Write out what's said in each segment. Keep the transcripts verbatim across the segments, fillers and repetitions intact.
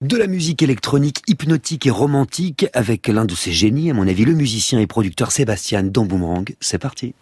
De la musique électronique hypnotique et romantique avec l'un de ses génies, à mon avis, le musicien et producteur Sébastien dans Boomerang. C'est parti.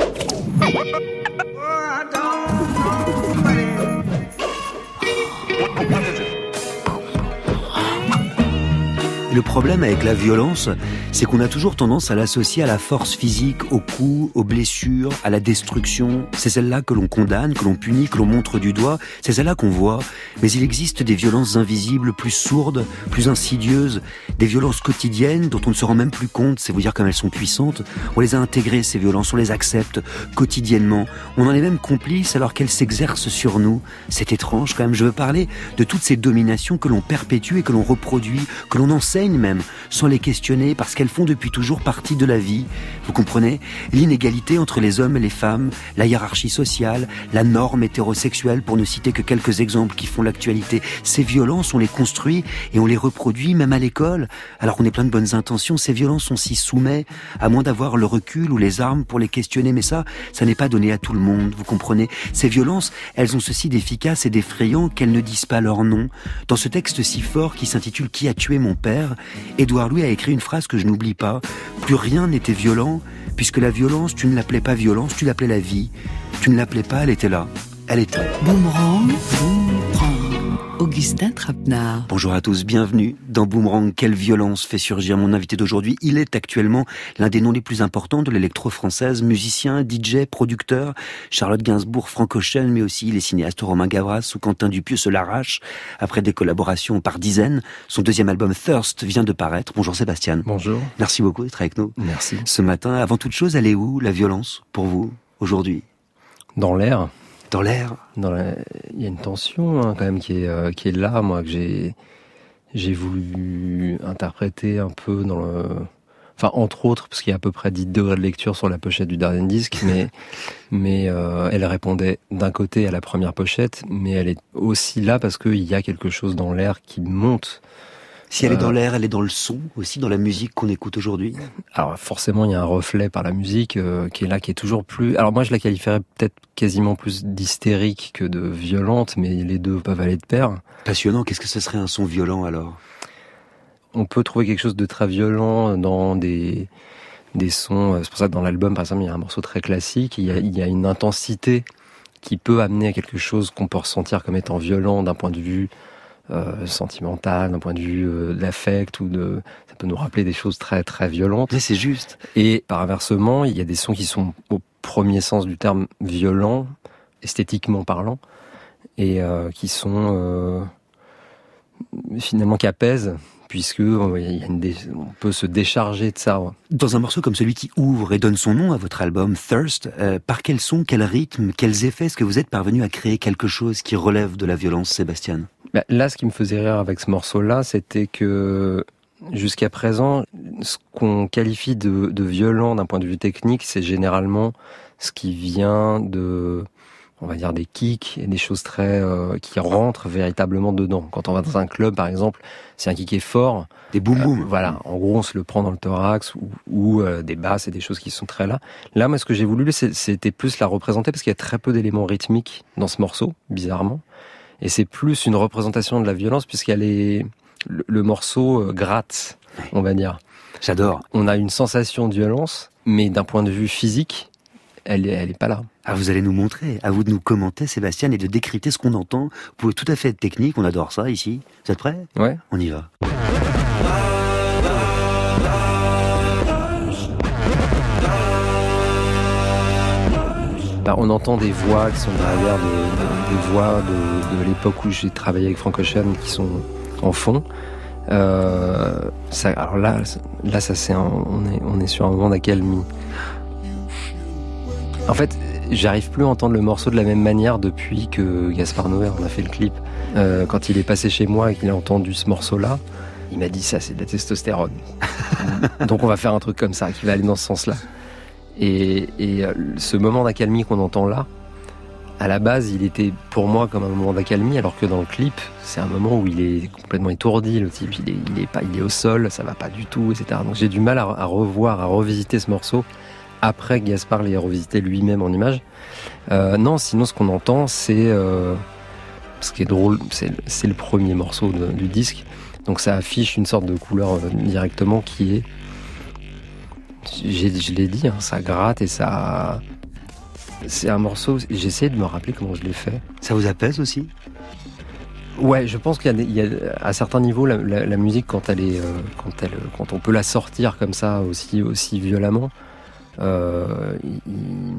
Le problème avec la violence, c'est qu'on a toujours tendance à l'associer à la force physique, aux coups, aux blessures, à la destruction. C'est celle-là que l'on condamne, que l'on punit, que l'on montre du doigt. C'est celle-là qu'on voit. Mais il existe des violences invisibles, plus sourdes, plus insidieuses, des violences quotidiennes dont on ne se rend même plus compte. C'est vous dire comme elles sont puissantes. On les a intégrées, ces violences, on les accepte quotidiennement. On en est même complice alors qu'elles s'exercent sur nous. C'est étrange quand même. Je veux parler de toutes ces dominations que l'on perpétue et que l'on reproduit, que l'on enseigne même, sans les questionner, parce qu'elles font depuis toujours partie de la vie. Vous comprenez ? L'inégalité entre les hommes et les femmes, la hiérarchie sociale, la norme hétérosexuelle, pour ne citer que quelques exemples qui font l'actualité. Ces violences, on les construit et on les reproduit, même à l'école. Alors qu'on est plein de bonnes intentions, ces violences, on s'y soumet, à moins d'avoir le recul ou les armes pour les questionner. Mais ça, ça n'est pas donné à tout le monde, vous comprenez ? Ces violences, elles ont ceci d'efficace et d'effrayant qu'elles ne disent pas leur nom. Dans ce texte si fort qui s'intitule « Qui a tué mon père ?», Édouard Louis a écrit une phrase que je n'oublie pas. Plus rien n'était violent, puisque la violence, tu ne l'appelais pas violence, tu l'appelais la vie. Tu ne l'appelais pas, elle était là. Elle était. Boomerang, Boomerang, Augustin Trapenard. Bonjour à tous, bienvenue dans Boomerang. Quelle violence fait surgir mon invité d'aujourd'hui. Il est actuellement l'un des noms les plus importants de l'électro-française, musicien, D J, producteur. Charlotte Gainsbourg, Franck Ocean, mais aussi les cinéastes Romain Gavras ou Quentin Dupieux se l'arrachent après des collaborations par dizaines. Son deuxième album Thirst vient de paraître. Bonjour Sébastien. Bonjour. Merci beaucoup d'être avec nous. Merci. Ce matin, avant toute chose, elle est où la violence pour vous aujourd'hui ? Dans l'air. Dans l'air. Dans la... Il y a une tension hein, quand même qui est euh, qui est là, moi que j'ai j'ai voulu interpréter un peu dans le, enfin entre autres parce qu'il y a à peu près dix degrés de lecture sur la pochette du dernier disque, mais mais euh, elle répondait d'un côté à la première pochette, mais elle est aussi là parce qu'il y a quelque chose dans l'air qui monte. Si elle est dans euh, l'air, elle est dans le son, aussi dans la musique qu'on écoute aujourd'hui. Alors forcément, il y a un reflet par la musique euh, qui est là, qui est toujours plus... Alors moi, je la qualifierais peut-être quasiment plus d'hystérique que de violente, mais les deux peuvent aller de pair. Passionnant, qu'est-ce que ce serait un son violent alors ? On peut trouver quelque chose de très violent dans des, des sons... C'est pour ça que dans l'album, par exemple, il y a un morceau très classique, il y a, il y a une intensité qui peut amener à quelque chose qu'on peut ressentir comme étant violent d'un point de vue... Euh, sentimental, d'un point de vue euh, de l'affect ou de, ça peut nous rappeler des choses très très violentes. Mais c'est juste. Et par inversement, il y a des sons qui sont au premier sens du terme violents, esthétiquement parlant, et euh, qui sont euh, finalement qui apaisent, puisque euh, il y a une dé... on peut se décharger de ça. Ouais. Dans un morceau comme celui qui ouvre et donne son nom à votre album Thirst, euh, par quel son, quel rythme, quels effets est-ce que vous êtes parvenu à créer quelque chose qui relève de la violence, Sébastien ? Bah, là, ce qui me faisait rire avec ce morceau-là, c'était que jusqu'à présent, ce qu'on qualifie de, de violent d'un point de vue technique, c'est généralement ce qui vient de, on va dire, des kicks et des choses très euh, qui rentrent véritablement dedans. Quand on va dans un club, par exemple, si un kick est fort, des boum boum. Euh, voilà, en gros, on se le prend dans le thorax ou, ou euh, des basses et des choses qui sont très là. Là, moi, ce que j'ai voulu, c'était plus la représenter parce qu'il y a très peu d'éléments rythmiques dans ce morceau, bizarrement. Et c'est plus une représentation de la violence puisqu'elle est le, le morceau euh, gratte, on va dire. J'adore. On a une sensation de violence, mais d'un point de vue physique, elle est, elle est pas là. Ah, vous allez nous montrer, à vous de nous commenter, Sébastien, et de décrypter ce qu'on entend. Vous pouvez tout à fait être technique, on adore ça ici. Vous êtes prêts ? Ouais. On y va. Bah, on entend des voix qui sont derrière, des, des, des voix de, de l'époque où j'ai travaillé avec Franck Ocean qui sont en fond. Euh, ça, alors là, là, ça c'est un, on est, on est sur un moment d'accalmie. En fait, j'arrive plus à entendre le morceau de la même manière depuis que Gaspard Noé en a fait le clip. Euh, quand il est passé chez moi et qu'il a entendu ce morceau-là, il m'a dit ça, c'est de la testostérone. Donc on va faire un truc comme ça qui va aller dans ce sens-là. Et, et ce moment d'accalmie qu'on entend là, à la base, il était pour moi comme un moment d'accalmie, alors que dans le clip, c'est un moment où il est complètement étourdi, le type, il est, il est, pas, il est au sol, ça va pas du tout, et cetera. Donc j'ai du mal à, à revoir, à revisiter ce morceau après que Gaspard l'ait revisité lui-même en images. Euh, non, sinon ce qu'on entend, c'est, euh, Ce qui est drôle, c'est, c'est le premier morceau de, du disque. Donc ça affiche une sorte de couleur euh, directement qui est... J'ai, je l'ai dit, hein, ça gratte et ça... C'est un morceau... J'essaie de me rappeler comment je l'ai fait. Ça vous apaise aussi ? Ouais, je pense qu'il y a, des, il y a à certains niveaux, la, la, la musique, quand elle est, euh, quand elle, quand on peut la sortir comme ça aussi, aussi violemment, euh, il,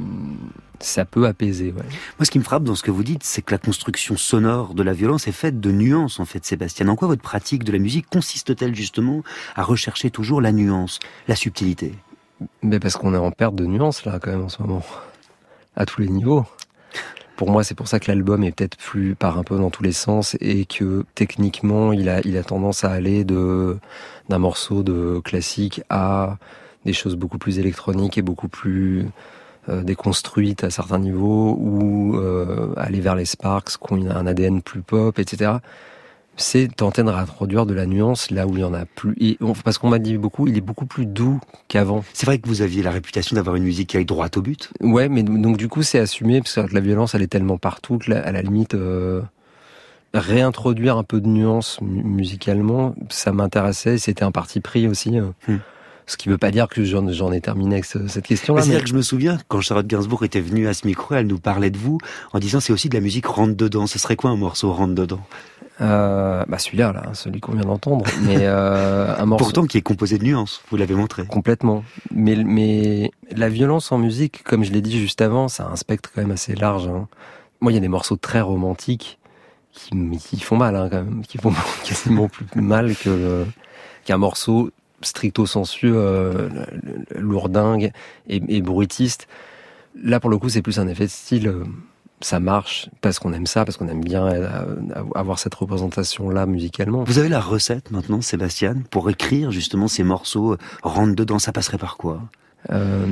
ça peut apaiser. Ouais. Moi, ce qui me frappe dans ce que vous dites, c'est que la construction sonore de la violence est faite de nuances, en fait, Sébastien. En quoi votre pratique de la musique consiste-t-elle justement à rechercher toujours la nuance, la subtilité ? Mais parce qu'on est en perte de nuances là, quand même, en ce moment, à tous les niveaux. Pour moi, c'est pour ça que l'album est peut-être plus part un peu dans tous les sens et que techniquement, il a, il a tendance à aller de, d'un morceau de classique à des choses beaucoup plus électroniques et beaucoup plus euh, déconstruites à certains niveaux, ou euh, aller vers les Sparks qui ont un A D N plus pop, et cetera. C'est tenter de réintroduire de la nuance là où il y en a plus. Et on, parce qu'on m'a dit beaucoup, il est beaucoup plus doux qu'avant. C'est vrai que vous aviez la réputation d'avoir une musique qui aille droit au but. Ouais, mais donc du coup c'est assumé, parce que la violence elle est tellement partout que là, à la limite euh, réintroduire un peu de nuance musicalement, ça m'intéressait, c'était un parti pris aussi. Euh. Hmm. Ce qui ne veut pas dire que j'en, j'en ai terminé avec ce, cette question-là. C'est-à-dire mais... que je me souviens, quand Charlotte Gainsbourg était venue à ce micro, elle nous parlait de vous en disant c'est aussi de la musique rentre-dedans. Ce serait quoi un morceau rentre-dedans ? Euh, bah celui-là, là, celui qu'on vient d'entendre, mais euh, un morceau pourtant qui est composé de nuances. Vous l'avez montré. Complètement. Mais mais la violence en musique, comme je l'ai dit juste avant, ça a un spectre quand même assez large. Hein. Moi, il y a des morceaux très romantiques qui, qui font mal, hein, quand même, qui font quasiment plus mal que euh, qu'un morceau stricto sensu, euh, lourdingue et, et bruitiste. Là, pour le coup, c'est plus un effet de style. Euh, ça marche parce qu'on aime ça, parce qu'on aime bien avoir cette représentation-là musicalement. Vous avez la recette maintenant, Sébastien, pour écrire justement ces morceaux rentre dedans, ça passerait par quoi ? euh...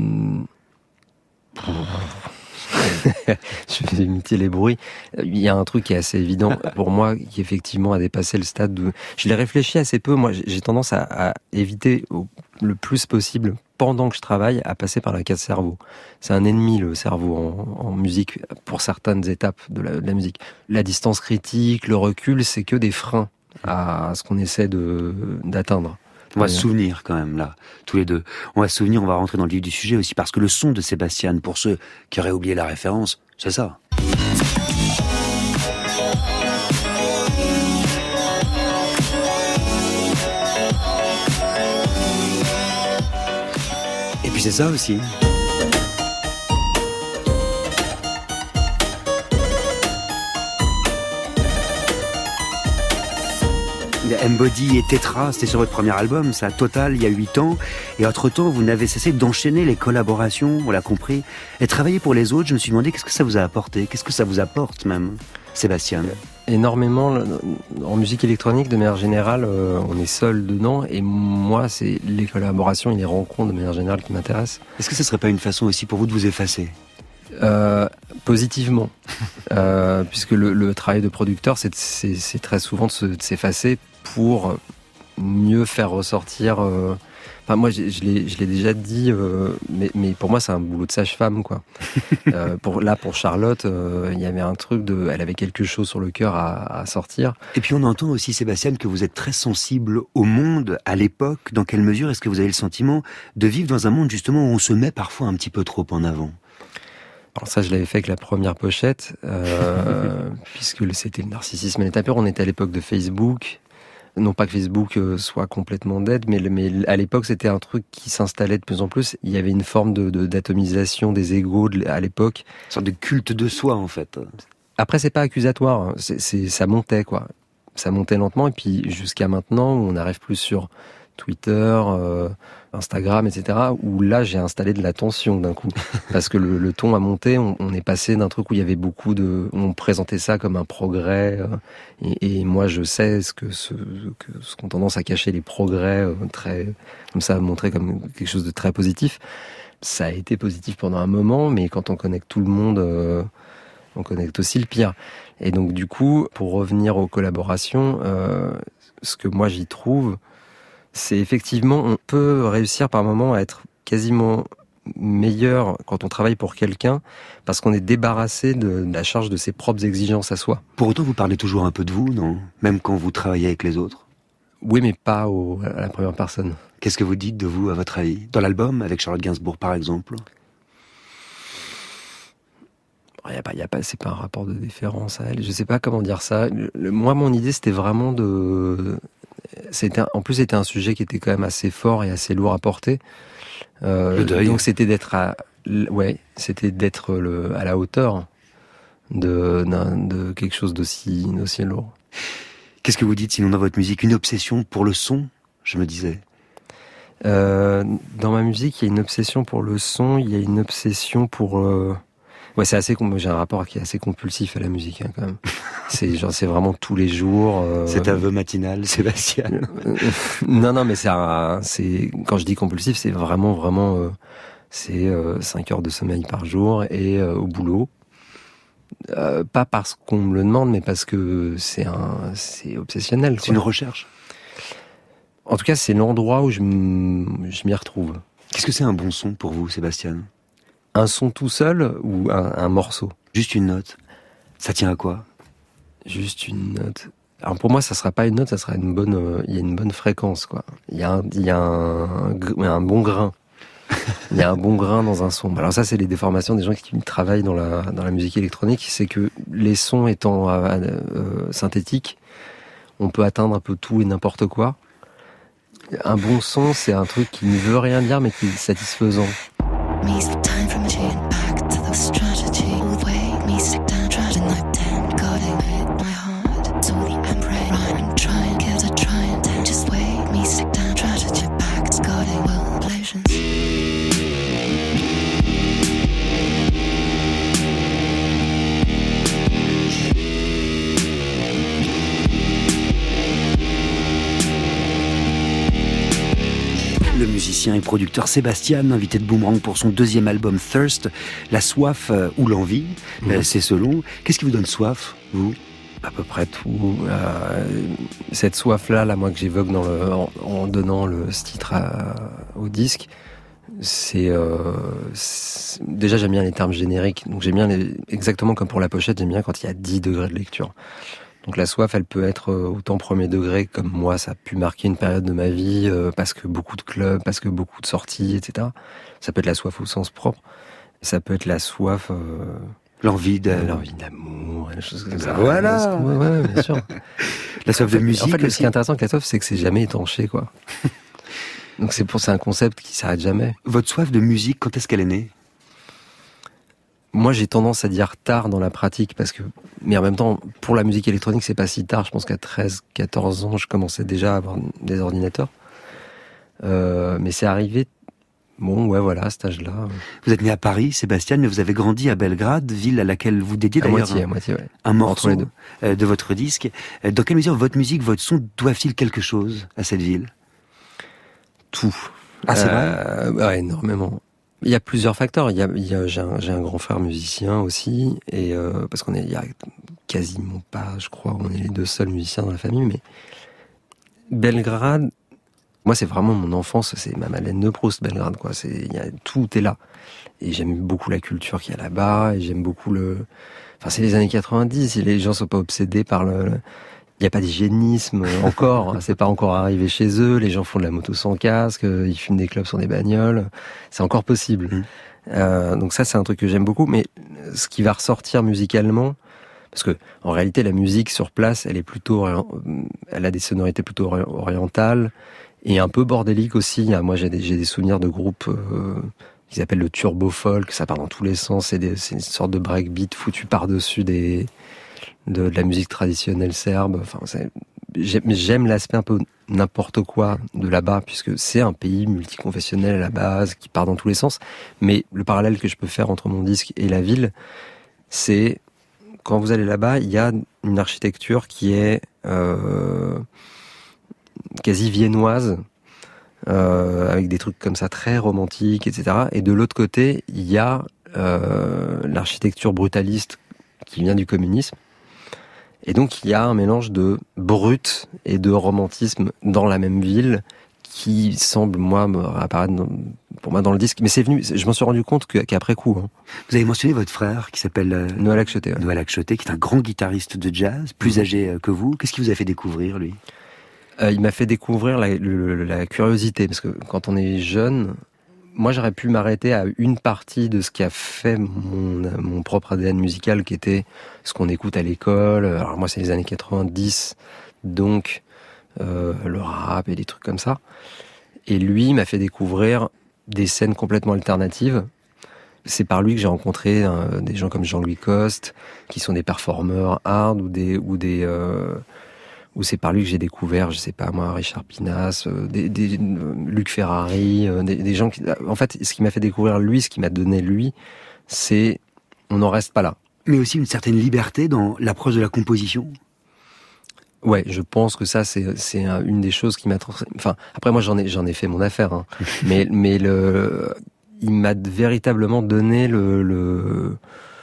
Je vais imiter les bruits. Il y a un truc qui est assez évident pour moi, qui effectivement a dépassé le stade où... Je l'ai réfléchi assez peu. Moi, j'ai tendance à, à éviter au, le plus possible, pendant que je travaille, à passer par la case cerveau. C'est un ennemi, le cerveau, en, en musique, pour certaines étapes de la, de la musique. La distance critique, le recul, c'est que des freins à ce qu'on essaie de, d'atteindre. On va se souvenir quand même, là, tous les deux. On va se souvenir, on va rentrer dans le vif du sujet aussi, parce que le son de Sébastien, pour ceux qui auraient oublié la référence, c'est ça. Et puis c'est ça aussi. Embody et Tetra, c'était sur votre premier album, ça, Total, il y a huit ans. Et entre-temps, vous n'avez cessé d'enchaîner les collaborations, on l'a compris. Et travailler pour les autres, je me suis demandé qu'est-ce que ça vous a apporté, qu'est-ce que ça vous apporte même, Sébastien ? Énormément. En musique électronique, de manière générale, euh, on est seul dedans. Et moi, c'est les collaborations et les rencontres, de manière générale, qui m'intéressent. Est-ce que ce serait pas une façon aussi pour vous de vous effacer ? Euh, positivement, euh, puisque le, le travail de producteur, c'est, c'est, c'est très souvent de, se, de s'effacer pour mieux faire ressortir. Euh... Enfin, moi, je, je, l'ai, je l'ai déjà dit, euh, mais, mais pour moi, c'est un boulot de sage-femme, quoi. euh, pour, là, pour Charlotte, euh, il y avait un truc de, elle avait quelque chose sur le cœur à, à sortir. Et puis on entend aussi, Sébastien, que vous êtes très sensible au monde à l'époque. Dans quelle mesure est-ce que vous avez le sentiment de vivre dans un monde justement où on se met parfois un petit peu trop en avant ? Alors ça, je l'avais fait avec la première pochette, euh, puisque c'était le narcissisme et l'état pur. On était à l'époque de Facebook. Non pas que Facebook soit complètement dead, mais, mais à l'époque, c'était un truc qui s'installait de plus en plus. Il y avait une forme de, de, d'atomisation des égos de, à l'époque. Une sorte de culte de soi, en fait. Après, c'est pas accusatoire. C'est, c'est, ça montait, quoi. Ça montait lentement, et puis jusqu'à maintenant, on arrive plus sur Twitter, euh, Instagram, et cetera, où là, j'ai installé de la tension d'un coup. Parce que le, le ton a monté, on, on est passé d'un truc où il y avait beaucoup de... On présentait ça comme un progrès, euh, et, et moi, je sais ce que ce, que ce qu'ont tendance à cacher les progrès, euh, très, comme ça, montré comme quelque chose de très positif. Ça a été positif pendant un moment, mais quand on connecte tout le monde, euh, on connecte aussi le pire. Et donc, du coup, pour revenir aux collaborations, euh, ce que moi, j'y trouve, c'est effectivement, on peut réussir par moments à être quasiment meilleur quand on travaille pour quelqu'un parce qu'on est débarrassé de, de la charge de ses propres exigences à soi. Pour autant, vous parlez toujours un peu de vous, non ? Même quand vous travaillez avec les autres ? Oui, mais pas au, à la première personne. Qu'est-ce que vous dites de vous, à votre avis ? Dans l'album, avec Charlotte Gainsbourg, par exemple ? Il y a pas, il y a pas, c'est pas un rapport de déférence à elle. Je sais pas comment dire ça. Le, le, moi, mon idée, c'était vraiment de... C'était, en plus, c'était un sujet qui était quand même assez fort et assez lourd à porter. Euh, le deuil. Donc, c'était d'être à... Ouais, c'était d'être le, à la hauteur de, de quelque chose d'aussi, d'aussi lourd. Qu'est-ce que vous dites, sinon, dans votre musique ? Une obsession pour le son, je me disais. Euh, dans ma musique, il y a une obsession pour le son, il y a une obsession pour... Euh... Ouais, c'est assez. J'ai un rapport qui est assez compulsif à la musique, hein, quand même. C'est genre, c'est vraiment tous les jours. Euh... C'est aveu matinal, Sébastien. non, non, mais c'est, un, c'est quand je dis compulsif, c'est vraiment, vraiment, euh, c'est euh, cinq heures de sommeil par jour et euh, au boulot. Euh, pas parce qu'on me le demande, mais parce que c'est un, c'est obsessionnel. C'est une recherche. En tout cas, c'est l'endroit où je, m- je m'y retrouve. Qu'est-ce que c'est un bon son pour vous, Sébastien ? Un son tout seul ou un, un morceau ? Juste une note. Ça tient à quoi ? Juste une note. Alors pour moi, ça sera pas une note, ça sera une bonne. Euh, il y a une bonne fréquence, quoi. Il y a un, il y a un, un bon grain. Il y a un bon grain dans un son. Alors ça, c'est les déformations des gens qui travaillent dans la dans la musique électronique. C'est que les sons étant euh, euh, synthétiques, on peut atteindre un peu tout et n'importe quoi. Un bon son, c'est un truc qui ne veut rien dire, mais qui est satisfaisant. Le musicien et producteur Sébastien, invité de Boomerang pour son deuxième album Thirst, la soif euh, ou l'envie, mmh. euh, c'est selon. Qu'est-ce qui vous donne soif, vous ? À peu près tout. Euh, cette soif-là, là, moi, que j'évoque dans le, en, en donnant le ce titre à, au disque, c'est, euh, c'est... Déjà, j'aime bien les termes génériques. Donc, j'aime bien, les... exactement comme pour la pochette, j'aime bien quand il y a dix degrés de lecture. Donc la soif, elle peut être autant premier degré, comme moi, ça a pu marquer une période de ma vie, euh, parce que beaucoup de clubs, parce que beaucoup de sorties, et cetera. Ça peut être la soif au sens propre. Et ça peut être la soif... Euh, l'envie de... Euh, l'envie d'amour, des choses comme ça. Voilà. Ouais, ouais, bien sûr. La soif de musique. En fait, aussi. Ce qui est intéressant avec la soif, c'est que c'est jamais étanché, quoi. Donc c'est pour c'est un concept qui s'arrête jamais. Votre soif de musique, quand est-ce qu'elle est née ? Moi, j'ai tendance à dire tard dans la pratique, parce que, mais en même temps, pour la musique électronique, c'est pas si tard. Je pense qu'à treize, quatorze ans, je commençais déjà à avoir des ordinateurs. Euh, mais c'est arrivé, bon, ouais, voilà, à cet âge-là. Vous êtes né à Paris, Sébastien, mais vous avez grandi à Belgrade, ville à laquelle vous dédiez d'ailleurs à moitié, un, à moitié, ouais. un morceau de votre disque. Dans quelle mesure votre musique, votre son doivent-ils quelque chose à cette ville ? Tout. Ah, c'est euh, vrai ? Ouais, énormément. Il y a plusieurs facteurs. Il y a, il y a, j'ai, un, j'ai un grand frère musicien aussi, et euh, parce qu'on est, il y a quasiment pas, je crois, on est les deux seuls musiciens dans la famille. Mais Belgrade, moi, c'est vraiment mon enfance. C'est ma Madeleine de Proust, Belgrade, quoi. C'est, il y a, tout est là, et j'aime beaucoup la culture qu'il y a là-bas, et j'aime beaucoup le. Enfin, c'est les années quatre-vingt-dix. Et les gens sont pas obsédés par le. le... Il n'y a pas d'hygiénisme encore, c'est pas encore arrivé chez eux, les gens font de la moto sans casque, ils fument des clopes sur des bagnoles, c'est encore possible. Mmh. Euh, donc ça, c'est un truc que j'aime beaucoup, mais ce qui va ressortir musicalement, parce que en réalité, la musique sur place, elle est plutôt, elle a des sonorités plutôt orientales et un peu bordéliques aussi. Moi, j'ai des, j'ai des souvenirs de groupes euh, qu'ils appellent le turbo folk, ça part dans tous les sens, c'est, des, c'est une sorte de breakbeat foutu par-dessus des De, de la musique traditionnelle serbe. Enfin, c'est, j'aime, j'aime l'aspect un peu n'importe quoi de là-bas, puisque c'est un pays multiconfessionnel à la base, qui part dans tous les sens. Mais le parallèle que je peux faire entre mon disque et la ville, c'est quand vous allez là-bas, il y a une architecture qui est euh, quasi viennoise, euh, avec des trucs comme ça très romantiques, et cetera. Et de l'autre côté, il y a euh, l'architecture brutaliste qui vient du communisme. Et donc, il y a un mélange de brut et de romantisme dans la même ville qui semble, moi, me réapparaître dans, pour moi dans le disque. Mais c'est venu, je m'en suis rendu compte que, qu'après coup. Hein. Vous avez mentionné votre frère qui s'appelle euh, Noël Akchoté. Ouais. Noël Akchoté, qui est un grand guitariste de jazz, plus mmh. âgé euh, que vous. Qu'est-ce qu'il vous a fait découvrir, lui ? euh, Il m'a fait découvrir la, le, la curiosité, parce que quand on est jeune, moi j'aurais pu m'arrêter à une partie de ce qui a fait mon, mon propre A D N musical, qui était ce qu'on écoute à l'école. Alors moi c'est les années quatre-vingt-dix, donc euh, le rap et des trucs comme ça. Et lui m'a fait découvrir des scènes complètement alternatives. C'est par lui que j'ai rencontré euh, des gens comme Jean-Louis Coste, qui sont des performeurs hard, ou des ou des euh, ou c'est par lui que j'ai découvert, je sais pas moi, Richard Pinas, euh, des, des euh, Luc Ferrari, euh, des, des gens qui, en fait, ce qui m'a fait découvrir lui, ce qui m'a donné lui, c'est on n'en reste pas là. Mais aussi une certaine liberté dans l'approche de la composition. Ouais, je pense que ça c'est c'est une des choses qui m'a. Enfin, après moi j'en ai j'en ai fait mon affaire, hein. mais mais le il m'a véritablement donné le, le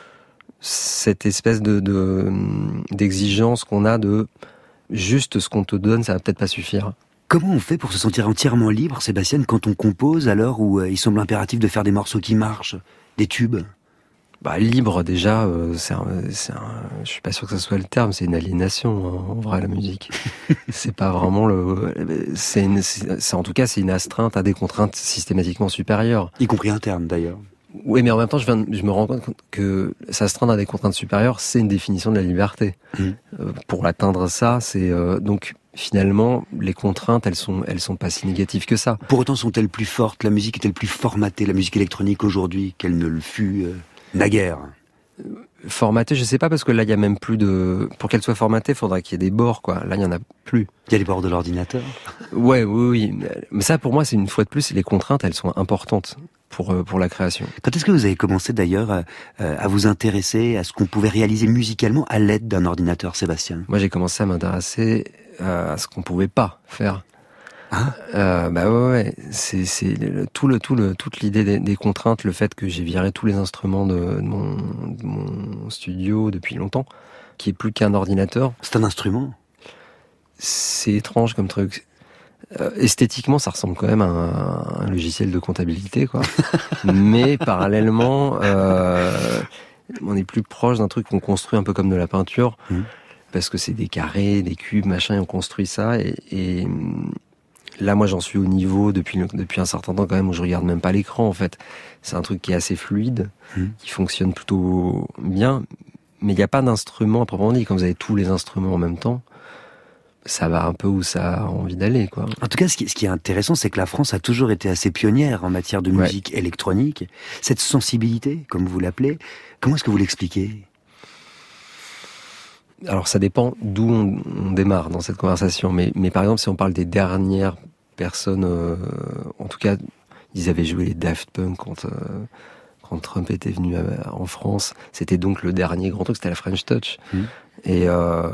cette espèce de, de d'exigence qu'on a de juste ce qu'on te donne, ça va peut-être pas suffire. Comment on fait pour se sentir entièrement libre, Sébastien, quand on compose à l'heure où euh, il semble impératif de faire des morceaux qui marchent, des tubes ? Bah libre déjà, euh, c'est un, c'est un, je suis pas sûr que ça soit le terme, c'est une aliénation hein, en vrai la musique. C'est pas vraiment le, c'est, une, c'est, c'est en tout cas c'est une astreinte à des contraintes systématiquement supérieures. Y compris internes d'ailleurs. Oui, mais en même temps, je, viens, je me rends compte que s'astreindre à des contraintes supérieures, c'est une définition de la liberté. Mmh. Euh, pour atteindre ça, c'est euh, donc finalement les contraintes, elles sont, elles sont pas si négatives que ça. Pour autant, sont-elles plus fortes ? La musique est-elle plus formatée, la musique électronique aujourd'hui, qu'elle ne le fut euh, naguère ? Formatée, je sais pas, parce que là, il y a même plus de. Pour qu'elle soit formatée, il faudra qu'il y ait des bords, quoi. Là, il y en a plus. Il y a les bords de l'ordinateur ? Ouais, oui, oui. Mais ça, pour moi, c'est une fois de plus, les contraintes, elles sont importantes pour pour la création. Quand est-ce que vous avez commencé d'ailleurs à, à vous intéresser à ce qu'on pouvait réaliser musicalement à l'aide d'un ordinateur, Sébastien ? Moi, j'ai commencé à m'intéresser à ce qu'on pouvait pas faire. Ah. Euh, bah ouais, ouais. c'est c'est le, tout le tout le toute l'idée des, des contraintes, le fait que j'ai viré tous les instruments de, de, mon, de mon studio depuis longtemps, qui est plus qu'un ordinateur. C'est un instrument. C'est étrange comme truc. Euh, esthétiquement, ça ressemble quand même à un, un logiciel de comptabilité, quoi. Mais parallèlement, euh, on est plus proche d'un truc qu'on construit un peu comme de la peinture, mmh. parce que c'est des carrés, des cubes, machin, et on construit ça. Et, et là, moi, j'en suis au niveau depuis depuis un certain temps quand même où je regarde même pas l'écran. En fait, c'est un truc qui est assez fluide, mmh. qui fonctionne plutôt bien. Mais il n'y a pas d'instrument à proprement dit. Quand vous avez tous les instruments en même temps, ça va un peu où ça a envie d'aller, quoi. En tout cas, ce qui, ce qui est intéressant, c'est que la France a toujours été assez pionnière en matière de musique ouais. électronique. Cette sensibilité, comme vous l'appelez, comment est-ce que vous l'expliquez ? Alors, ça dépend d'où on, on démarre dans cette conversation. Mais, mais par exemple, si on parle des dernières personnes, euh, en tout cas, ils avaient joué les Daft Punk quand, euh, quand Trump était venu à, en France. C'était donc le dernier grand truc, c'était la French Touch. Mmh. Et euh,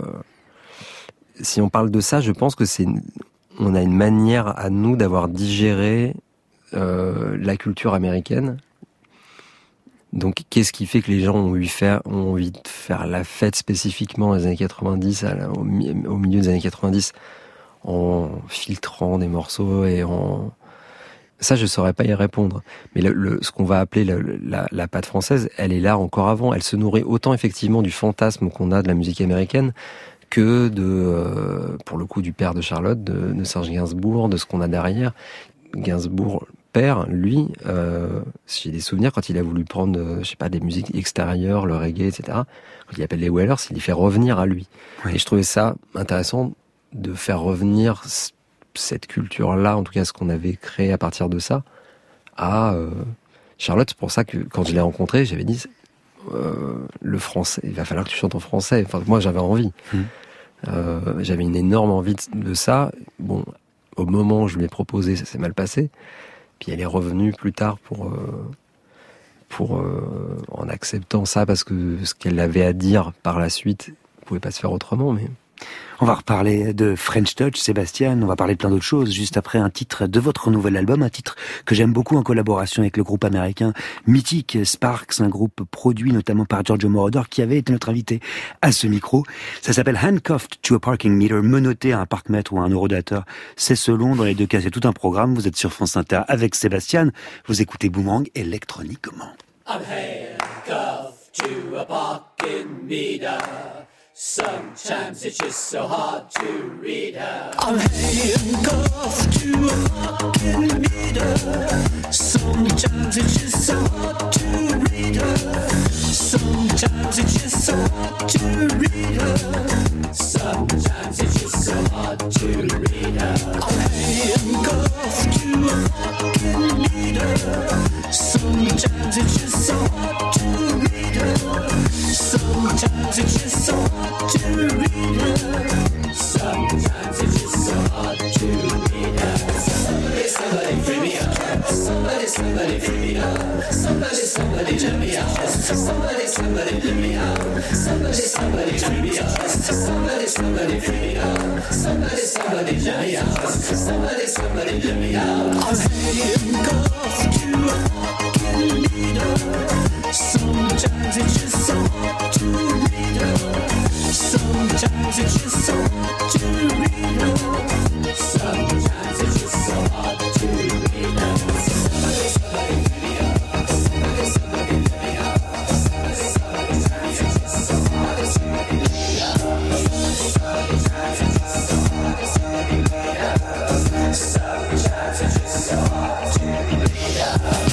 si on parle de ça, je pense que c'est, on a une manière à nous d'avoir digéré euh, la culture américaine. Donc, qu'est-ce qui fait que les gens ont, eu faire, ont envie de faire la fête spécifiquement dans les années quatre-vingt-dix, à la, au, au milieu des années quatre-vingt-dix, en filtrant des morceaux et en... Ça, je saurais pas y répondre. Mais le, le, ce qu'on va appeler la, la, la patte française, elle est là encore avant. Elle se nourrit autant effectivement du fantasme qu'on a de la musique américaine que de, euh, pour le coup, du père de Charlotte, de, de Serge Gainsbourg, de ce qu'on a derrière. Gainsbourg, père, lui, euh, si j'ai des souvenirs, quand il a voulu prendre, euh, je sais pas, des musiques extérieures, le reggae, et cetera, quand il appelle les Wailers, il les fait revenir à lui. Oui. Et je trouvais ça intéressant de faire revenir cette culture-là, en tout cas ce qu'on avait créé à partir de ça, à euh, Charlotte. C'est pour ça que quand je l'ai rencontrée, j'avais dit euh, le français, il va falloir que tu chantes en français. Enfin, moi, j'avais envie. Mmh. Euh, j'avais une énorme envie de, de ça. Bon, au moment où je lui ai proposé, ça s'est mal passé. Puis elle est revenue plus tard pour, euh, pour euh, en acceptant ça, parce que ce qu'elle avait à dire par la suite ne pouvait pas se faire autrement. Mais On va reparler de French Touch, Sébastien, on va parler de plein d'autres choses, juste après un titre de votre nouvel album, un titre que j'aime beaucoup en collaboration avec le groupe américain mythique Sparks, un groupe produit notamment par Giorgio Moroder, qui avait été notre invité à ce micro. Ça s'appelle Handcuffed to a Parking Meter, menotté à un parc-mètre ou à un eurodateur. C'est selon, dans les deux cas, c'est tout un programme. Vous êtes sur France Inter avec Sébastien, vous écoutez Boomerang électroniquement. I'm handcuffed to a parking meter. Sometimes it's just so hard to read her. I'm handcuffed to a parking meter. Sometimes it's just so hard to read her. Sometimes it's just so hard to read her. Sometimes it's just so hard to read her. I'm handcuffed to a parking meter. Sometimes it's just so hard to read her. Sometimes it's just so hard to read her. Sometimes it's just so hard to read her. Somebody, somebody free me up. Somebody, somebody free me up. Somebody, somebody let me out. Somebody, somebody let me out. Somebody, somebody free me up. Somebody, somebody free me up. Somebody, somebody let me out. Somebody, somebody let me out. I'm handcuffed to a parking meter. Sometimes it's just so hard to read her. Sometimes it's just so hard to read her. Sometimes it's just so hard to read her. Somebody, somebody let me out. Somebody, somebody let me out. Somebody, somebody let me out. Somebody, somebody let me out. Somebody, somebody let me out. Somebody, somebody let me out. Sometimes it's just so hard to read her.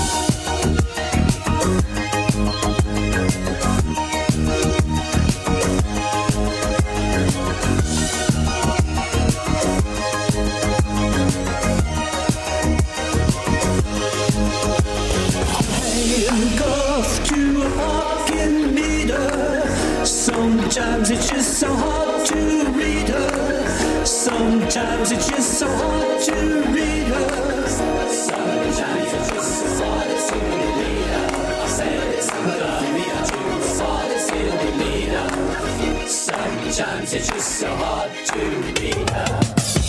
Sometimes it's just so hard to read her. Sometimes it's just so hard to read her. Sometimes it's just so hard to read her. Sometimes it's just so hard to read her.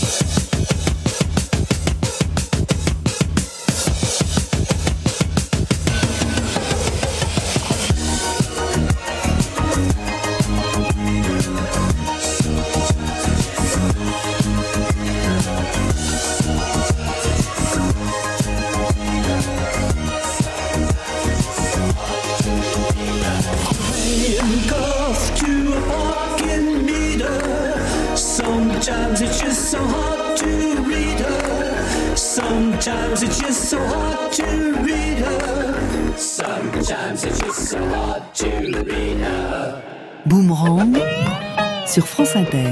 Sometimes it's just so hard to read her. Sometimes it's just so hard to read her. Sometimes it's just so hard to read her. Boomerang sur France Inter.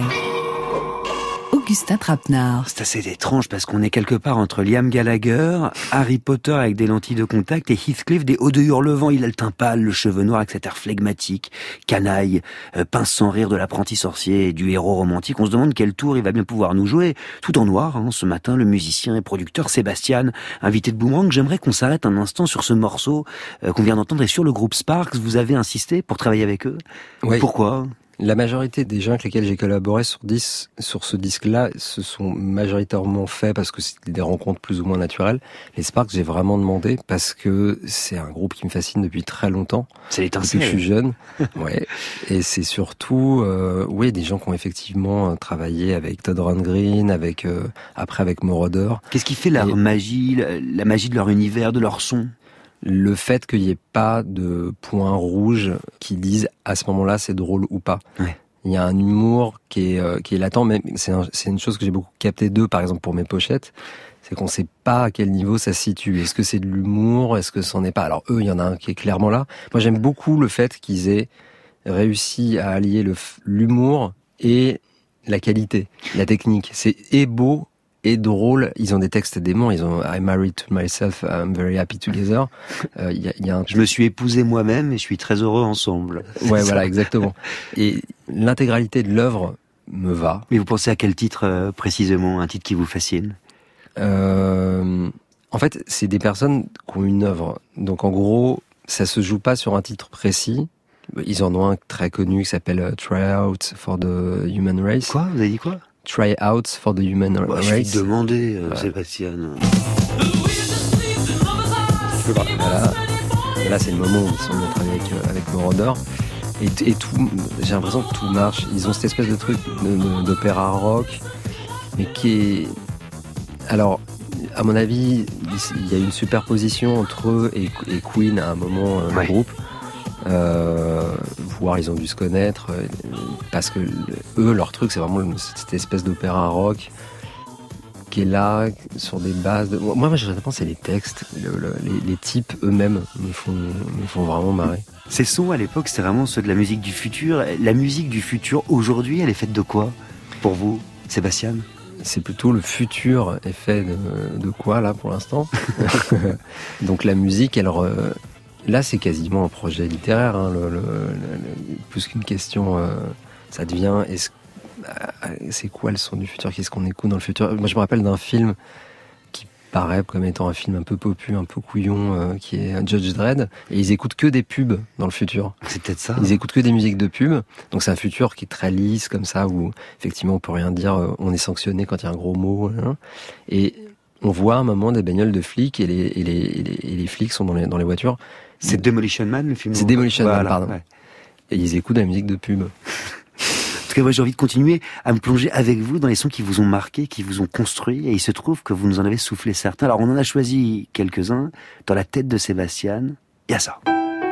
Augustin Trapenard. C'est assez étrange parce qu'on est quelque part entre Liam Gallagher, Harry Potter avec des lentilles de contact et Heathcliff des hauts de Hurlevent. Il a le teint pâle, le cheveu noir avec cet air flegmatique, canaille, euh, pince sans rire de l'apprenti sorcier et du héros romantique. On se demande quel tour il va bien pouvoir nous jouer. Tout en noir, hein, ce matin, le musicien et producteur Sébastien, invité de Boomerang. J'aimerais qu'on s'arrête un instant sur ce morceau euh, qu'on vient d'entendre et sur le groupe Sparks. Vous avez insisté pour travailler avec eux. Oui. Pourquoi ? La majorité des gens avec lesquels j'ai collaboré sur, dix, sur ce disque-là se sont majoritairement faits parce que c'était des rencontres plus ou moins naturelles. Les Sparks, j'ai vraiment demandé parce que c'est un groupe qui me fascine depuis très longtemps. C'est l'étincelle. Depuis que je suis jeune. Ouais. Et c'est surtout, euh, oui, des gens qui ont effectivement travaillé avec Todd Rundgren, avec, euh, après avec Moroder. Qu'est-ce qui fait leur Et... magie, la magie de leur univers, de leur son ? Le fait qu'il n'y ait pas de points rouges qui disent à ce moment-là c'est drôle ou pas. Ouais. Il y a un humour qui est, euh, qui est latent, mais c'est, un, c'est une chose que j'ai beaucoup capté d'eux, par exemple pour mes pochettes, c'est qu'on ne sait pas à quel niveau ça se situe. Est-ce que c'est de l'humour ? Est-ce que c'en est pas ? Alors eux, il y en a un qui est clairement là. Moi j'aime beaucoup le fait qu'ils aient réussi à allier le, l'humour et la qualité, la technique. C'est et beau et drôle. Ils ont des textes déments. Ils ont I'm married to myself, I'm very happy together. Euh, y a, y a un... Je me suis épousé moi-même et je suis très heureux ensemble. Ouais, voilà, exactement. Et l'intégralité de l'œuvre me va. Mais vous pensez à quel titre euh, précisément, un titre qui vous fascine ? euh, En fait, c'est des personnes qui ont une œuvre. Donc en gros, ça se joue pas sur un titre précis. Ils en ont un très connu qui s'appelle Try Out for the Human Race. Quoi ? Vous avez dit quoi ? Try Out for the Human bah, Race. Je vais te demander, euh, voilà. Sébastien. Voilà. Là, c'est le moment où ils sont en train avec, euh, avec Moroder. Et, et tout, j'ai l'impression que tout marche. Ils ont cette espèce de truc de, de, d'opéra rock, mais qui est... Alors, à mon avis, il y a une superposition entre eux et, et Queen à un moment, euh, le ouais. groupe. Euh, voire ils ont dû se connaître, euh, parce que eux, leur truc, c'est vraiment cette espèce d'opéra rock qui est là, sur des bases de... Moi, moi je pense c'est les textes, le, le, les, les types eux-mêmes me font, me font vraiment marrer. Ces sons, à l'époque, c'était vraiment ceux de la musique du futur. La musique du futur, aujourd'hui, elle est faite de quoi, pour vous, Sébastien ? C'est plutôt le futur est fait de, de quoi, là, pour l'instant. Donc la musique, elle... Re... Là, c'est quasiment un projet littéraire, hein, le, le, le, plus qu'une question. Euh, ça devient... Est-ce, c'est quoi le son du futur ? Qu'est-ce qu'on écoute dans le futur ? Moi, je me rappelle d'un film qui paraît comme étant un film un peu popu, un peu couillon, euh, qui est Judge Dredd, et ils écoutent que des pubs dans le futur. C'est peut-être ça. Ils écoutent que des musiques de pub, donc c'est un futur qui est très lisse, comme ça, où effectivement on peut rien dire, on est sanctionné quand il y a un gros mot, hein, et on voit à un moment des bagnoles de flics, et les, et les, et les, et les flics sont dans les, dans les voitures. C'est Demolition Man, le film ? C'est Demolition voilà, Man, pardon. Ouais. Et ils écoutent la musique de pub. En tout cas, moi, j'ai envie de continuer à me plonger avec vous dans les sons qui vous ont marqué, qui vous ont construit, et il se trouve que vous nous en avez soufflé certains. Alors, on en a choisi quelques-uns. Dans la tête de Sébastien, il y a ça.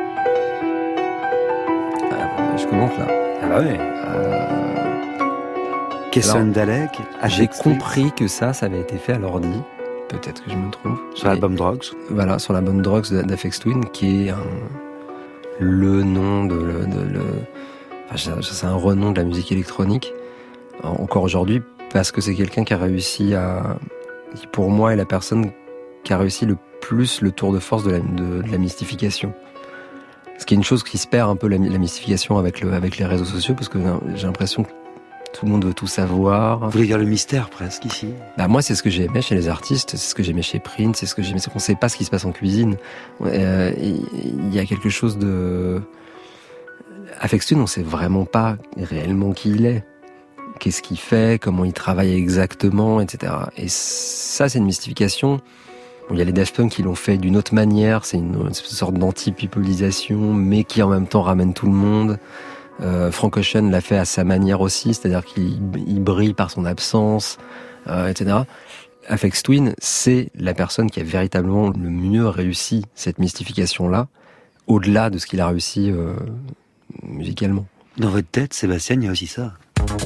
Ah, je commence là. Ah bah ouais. Euh... Kesson Dalek. J'ai compris que ça, ça avait été fait à l'ordi. Peut-être que je me trompe. Sur l'album Drugs. Voilà, sur l'album Drugs d'Aphex Twin, qui est un, le nom de... de, de le, enfin, c'est un renom de la musique électronique, encore aujourd'hui, parce que c'est quelqu'un qui a réussi à... qui pour moi est la personne qui a réussi le plus le tour de force de la, de, de la mystification. Ce qui est une chose qui se perd un peu, la, la mystification avec, le, avec les réseaux sociaux, parce que j'ai l'impression que tout le monde veut tout savoir. Vous voulez dire le mystère presque ici ? Bah moi, c'est ce que j'ai aimé chez les artistes, c'est ce que j'aimais chez Prince, c'est ce que j'aimais, c'est qu'on sait pas ce qui se passe en cuisine. Euh, il y a quelque chose de... Aphex Twin, on sait vraiment pas réellement qui il est. Qu'est-ce qu'il fait, comment il travaille exactement, et cetera. Et ça, c'est une mystification. Bon, il y a les Daft Punk qui l'ont fait d'une autre manière, c'est une, une sorte d'anti-pipolisation, mais qui en même temps ramène tout le monde. Euh, Frank Ocean l'a fait à sa manière aussi, c'est-à-dire qu'il il brille par son absence, euh, et cetera. Aphex Twin, c'est la personne qui a véritablement le mieux réussi cette mystification-là, au-delà de ce qu'il a réussi euh, musicalement. Dans votre tête, Sébastien, il y a aussi ça.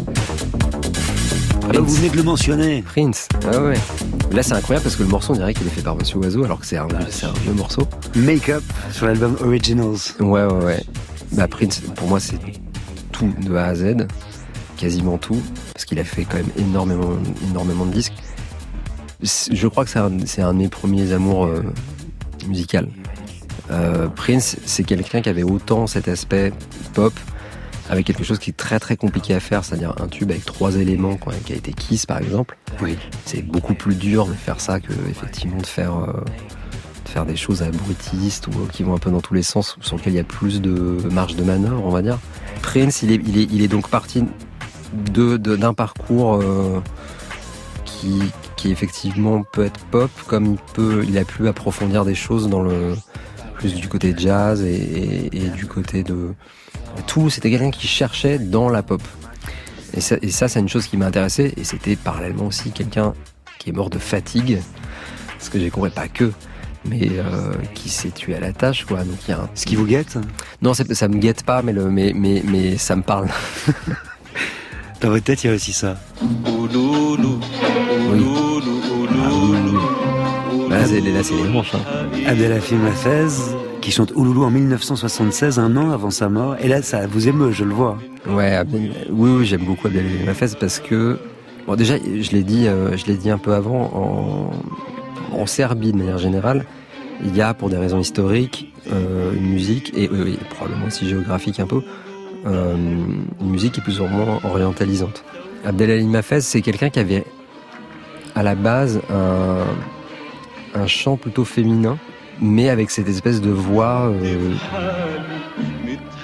Ah bah vous venez de le mentionner. Prince, ah ouais. Là c'est incroyable parce que le morceau on dirait qu'il est fait par Monsieur Oiseau alors que c'est un, c'est un vieux morceau. Make Up sur l'album Originals. Ouais ouais ouais. Bah Prince pour moi c'est tout de A à Z, quasiment tout, parce qu'il a fait quand même énormément, énormément de disques. Je crois que c'est un, c'est un de mes premiers amours euh, musicaux. Euh, Prince c'est quelqu'un qui avait autant cet aspect pop, avec quelque chose qui est très très compliqué à faire, c'est-à-dire un tube avec trois éléments, quoi, qui a été Kiss par exemple. Oui. C'est beaucoup plus dur de faire ça que effectivement de faire, euh, de faire des choses abrutistes ou qui vont un peu dans tous les sens, sur lesquels il y a plus de marge de manœuvre, on va dire. Prince, il est, il est, il est donc parti de, de, d'un parcours euh, qui, qui effectivement peut être pop, comme il peut, il a pu approfondir des choses dans le plus du côté jazz et, et, et du côté de tout. C'était quelqu'un qui cherchait dans la pop. Et ça, et ça, c'est une chose qui m'a intéressé. Et c'était parallèlement aussi quelqu'un qui est mort de fatigue, parce que j'ai compris pas que, mais euh, qui s'est tué à la tâche, quoi. Donc il y a un... Ce qui vous guette ? Non, c'est, ça me guette pas, mais le, mais, mais, mais ça me parle. Dans votre tête, il y a aussi ça. Oui. Ah, oui, oui. Là, c'est, là, c'est les manches. Hein. Abdelhafim Hafez, qui chante Ouloulou en dix-neuf cent soixante-seize, un an avant sa mort. Et là, ça vous émeut, je le vois. Ouais, Abdel... oui, oui, j'aime beaucoup Abdelhafim Hafez parce que, bon, déjà, je l'ai dit, euh, je l'ai dit un peu avant, en, en Serbie, de manière générale, il y a, pour des raisons historiques, euh, une musique, et euh, probablement aussi géographique un peu, euh, une musique qui est plus ou moins orientalisante. Abdelhafim Hafez, c'est quelqu'un qui avait, à la base, un... un chant plutôt féminin, mais avec cette espèce de voix euh,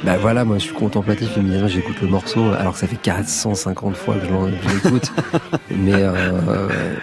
Bah voilà, moi je suis contemplatif, immédiatement j'écoute le morceau, alors que ça fait quatre cent cinquante fois que je, l'en, que je l'écoute. Mais euh, euh,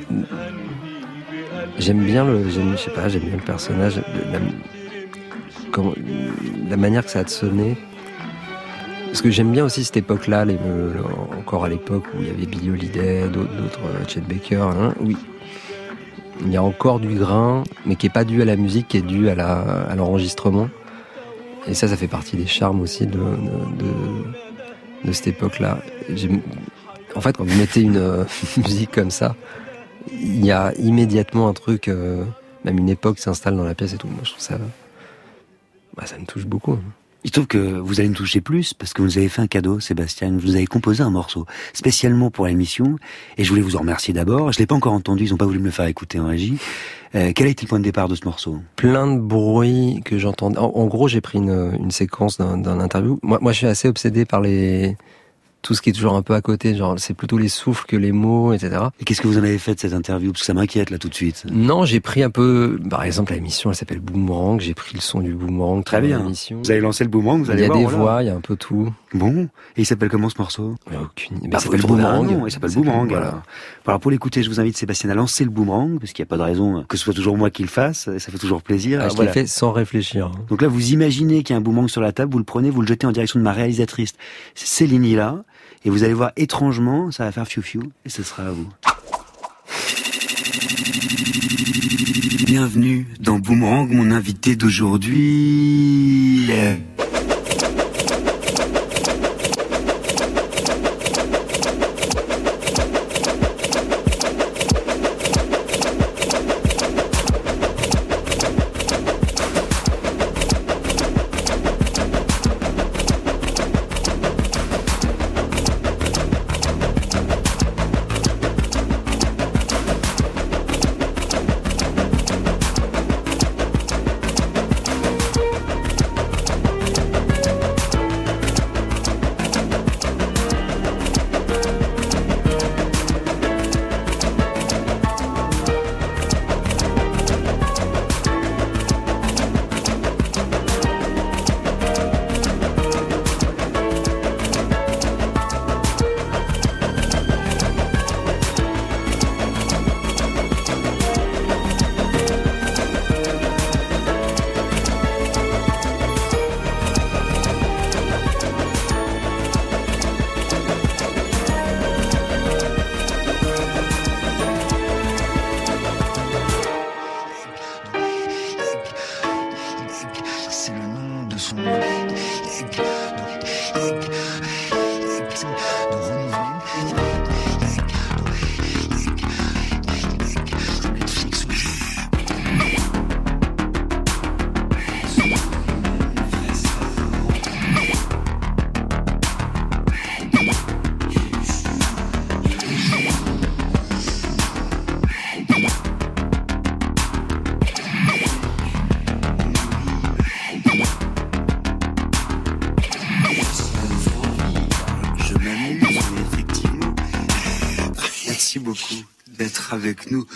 j'aime bien le, j'aime, je sais pas, j'aime bien le personnage, la, comment, la manière que ça a de sonner. Parce que j'aime bien aussi cette époque-là, les, le, encore à l'époque où il y avait Billie Holiday, d'autres, d'autres Chet Baker, hein, oui. Il y a encore du grain, mais qui est pas dû à la musique, qui est dû à, la, à l'enregistrement. Et ça, ça fait partie des charmes aussi de, de, de, de cette époque-là. J'ai... En fait, quand vous mettez une euh, musique comme ça, il y a immédiatement un truc, euh, même une époque s'installe dans la pièce et tout. Moi, je trouve ça, bah, ça me touche beaucoup. Il se trouve que vous allez me toucher plus parce que vous nous avez fait un cadeau, Sébastien. Vous nous avez composé un morceau spécialement pour l'émission et je voulais vous en remercier d'abord. Je l'ai pas encore entendu, ils ont pas voulu me le faire écouter en régie. Euh, quel a été le point de départ de ce morceau ? Plein de bruit que j'entendais. En, en gros, j'ai pris une, une séquence d'un, d'un interview. Moi, moi, je suis assez obsédé par les tout ce qui est toujours un peu à côté, genre c'est plutôt les souffles que les mots, et cetera. Et qu'est-ce que vous en avez fait de cette interview ? Parce que ça m'inquiète là tout de suite. Non, j'ai pris un peu, par exemple, l'émission, elle s'appelle Boomerang, j'ai pris le son du Boomerang. Très bien. L'émission. Vous avez lancé le Boomerang, vous allez voir. Il y a voir, des voilà. voix, il y a un peu tout. Bon, et il s'appelle comment ce morceau ? Aucune idée. Bah, Il s'appelle Boomerang. Non, il s'appelle Boomerang. Voilà. Alors. alors pour l'écouter, je vous invite Sébastien à lancer le Boomerang, parce qu'il n'y a pas de raison que ce soit toujours moi qui le fasse, et ça fait toujours plaisir. Ah, alors, je voilà. l'ai fait sans réfléchir. Donc là, vous imaginez qu'il y a un boomerang sur la table, vous le prenez, vous le jetez en direction de ma réalisatrice, c'est Céline là, et vous allez voir étrangement, ça va faire fiou-fiou, et ce sera à vous. Bienvenue dans Boomerang, mon invité d'aujourd'hui. Avec nous.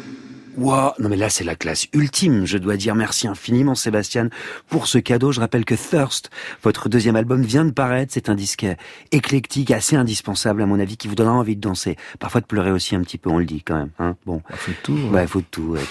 Wow. Non mais là c'est la classe ultime, je dois dire merci infiniment Sébastien pour ce cadeau. Je rappelle que Thirst, votre deuxième album, vient de paraître, c'est un disque éclectique, assez indispensable à mon avis, qui vous donnera envie de danser, parfois de pleurer aussi un petit peu, on le dit quand même, hein. Bon, il faut de tout. Bah, il faut de tout, ouais.